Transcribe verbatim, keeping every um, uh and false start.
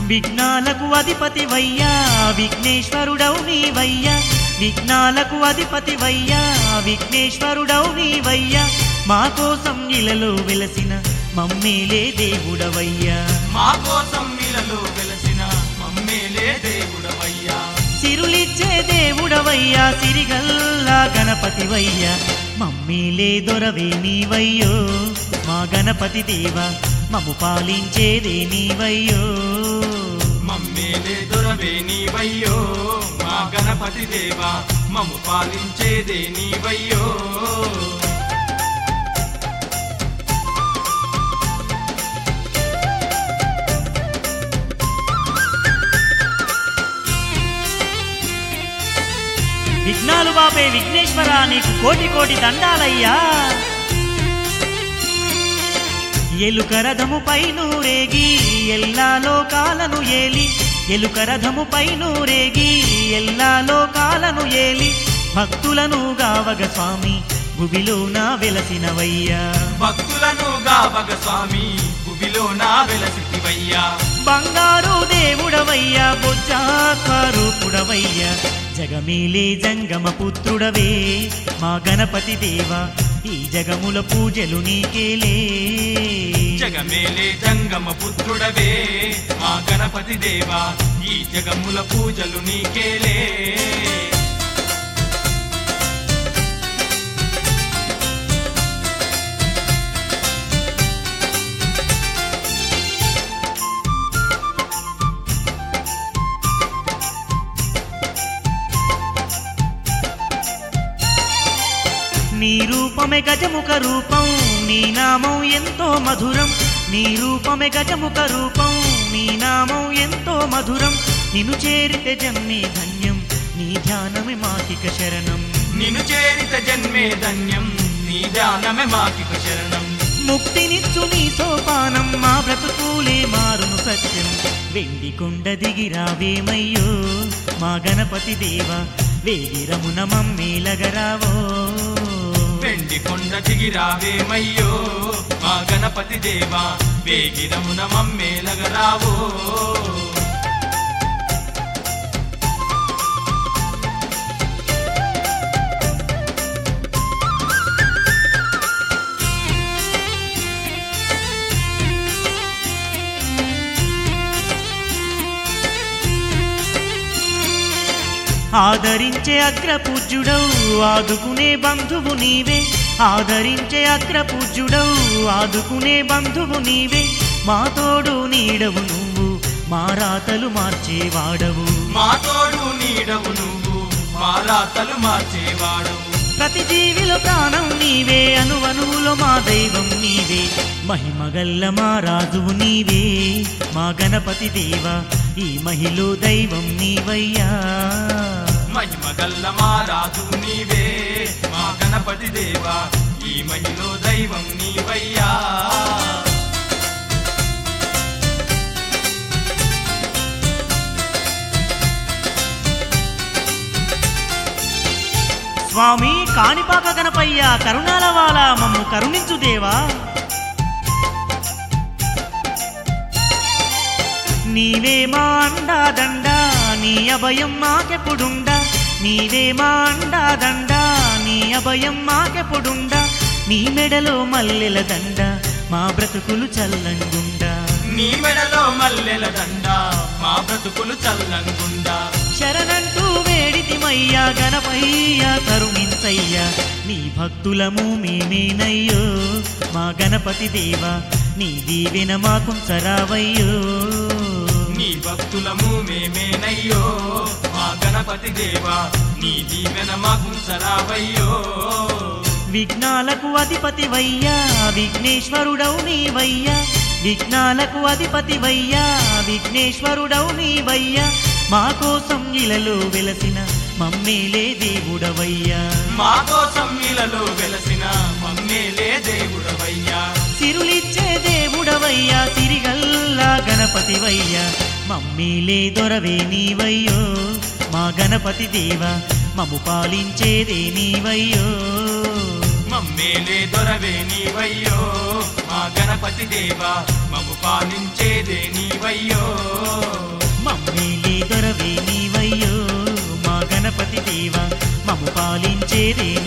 విఘ్నాలకు అధిపతివయ్యా విఘ్నేశ్వరుడవు నీవయ్యా విఘ్నాలకు అధిపతివయ్యా విఘ్నేశ్వరుడవు నీవయ్యా మా కోసం ఇలలో వెలసిన మమ్మేలే దేవుడవయ్యా మా కోసం ఇలలో వెలసిన మమ్మేలే దేవుడవయ్యా సిరులిచ్చే దేవుడవయ్యా సిరిగల్లా గణపతివయ్యా మమ్మేలే దొరవే నీవయ్యో మా గణపతి దేవా మమ్ము పాలించేదే నీవయ్యో మమ్మేలే దొరవే నీవయ్యో మా గణపతి దేవా మమ్ము పాలించేదే నీవయ్యో విఘ్నాలు బాపే విఘ్నేశ్వర నీకు కోటి కోటి దండాలయ్యా ఎలుక రథముపై నూరేగి ఎల్లా లోకాలను ఏలి ఎలుక రథముపై నూరేగి ఎల్లా లోకాలను ఏలి భక్తులను గావగ స్వామి భువిలో నా వెలసినవయ్యా భక్తులను గావగ స్వామి భువిలో నా వెలసివయ్యా బంగారు దేవుడవయ్యా బొజ్జాకారూపుడవయ్యా జగమేలే జంగమ పుత్రుడవే మా గణపతి దేవా ఈ జగముల పూజలు నీకేలే జగమేలే జంగమ పుత్రుడవే మా గణపతి దేవా ఈ జగముల పూజలు నీకేలే నీ రూపమే గజముఖ రూపం నీ నామం ఎంతో మధురం నీ రూపమే గజముఖ రూపం నీ నామం ఎంతో మధురం నిన్ను చేరితే జన్మే ధన్యం నీ ధ్యానమే మాకిక శరణం నిన్ను చేరిత జన్మే ధన్యం నీ ధ్యానమే మాకిక శరణం ముక్తినిచ్చు నీ సోపానం మా బ్రతుకులే మారును సత్యం వెండి కొండ దిగిరావేమయ్యో మా గణపతి దేవా వేగిరమున మమ్మేలగరావో వెండి కొండ దిగిరావేమయ్యో మా గణపతి దేవా వేగిరమున మమ్మేలగరావో ఆదరించే అగ్రపూజ్యుడవు ఆదుకునే బంధువు నీవే ఆదరించే అగ్రపూజ్యుడవు ఆదుకునే బంధువు నీవే మా తోడు నీడవు నువ్వు మా రాతలు మార్చేవాడవు మా తోడు నీడవు నువ్వు మా రాతలు మార్చేవాడవు ప్రతి జీవిలో ప్రాణం నీవే అనువనువులో మా దైవం నీవే మహిమగల్ల మా రాజువు నీవే మా గణపతి దేవా ఈ మహిలో దైవం నీవయ్యా మహిమగల్ల మా రాజు నీవే మా గణపతి దేవా ఈ మహిలో దైవం నీవయ్యా స్వామి కాణిపాక గణపయ్య కరుణాలవాల మమ్ము కరుణించు దేవా నీవే మా అండా దండా నీ అభయం మాకెప్పుడుండా నీవే మా అండా దండా నీ అభయం మాకెప్పుడుండా నీ మెడలో మల్లెల దండ మా బ్రతుకులు చల్లంగుండా నీ మెడలో మల్లెల దండ మా బ్రతుకులు చల్లంగుండా శరణంటూ వేడితిమయ్యా గణపయ్యా కరుణించయ్యా నీ భక్తులము మేమేనయ్యో మా గణపతి దేవా నీ దీవెన మాకుంచరావయ్యో నీ భక్తులము మేమేనయ్యో మా గణపతి దేవా నీ దీవెన మాకుంచరావయ్యో విఘ్నాలకు అధిపతివయ్యా విఘ్నేశ్వరుడవు నీవయ్యా విఘ్నాలకు అధిపతివయ్యా విఘ్నేశ్వరుడవు నీవయ్యా మా కోసం ఇలలో వెలసిన మమ్మేలే దేవుడవయ్యా మా కోసం ఇలలో వెలసిన మమ్మేలే దేవుడవయ్యా సిరులిచ్చే దేవుడవయ్యా సిరిగల్లా గణపతివయ్యా మమ్మేలే దొరవే నీవయ్యో మా గణపతి దేవా మమ్ము పాలించేదే నీవయ్యో మమ్మేలే దొరవే నీవయ్యో మా మా గణపతి దేవా మము పాలించేదే నీవయ్యో మమ్మేలే దొరవే నీవయ్యో మా గణపతి దేవా మము పాలించేదే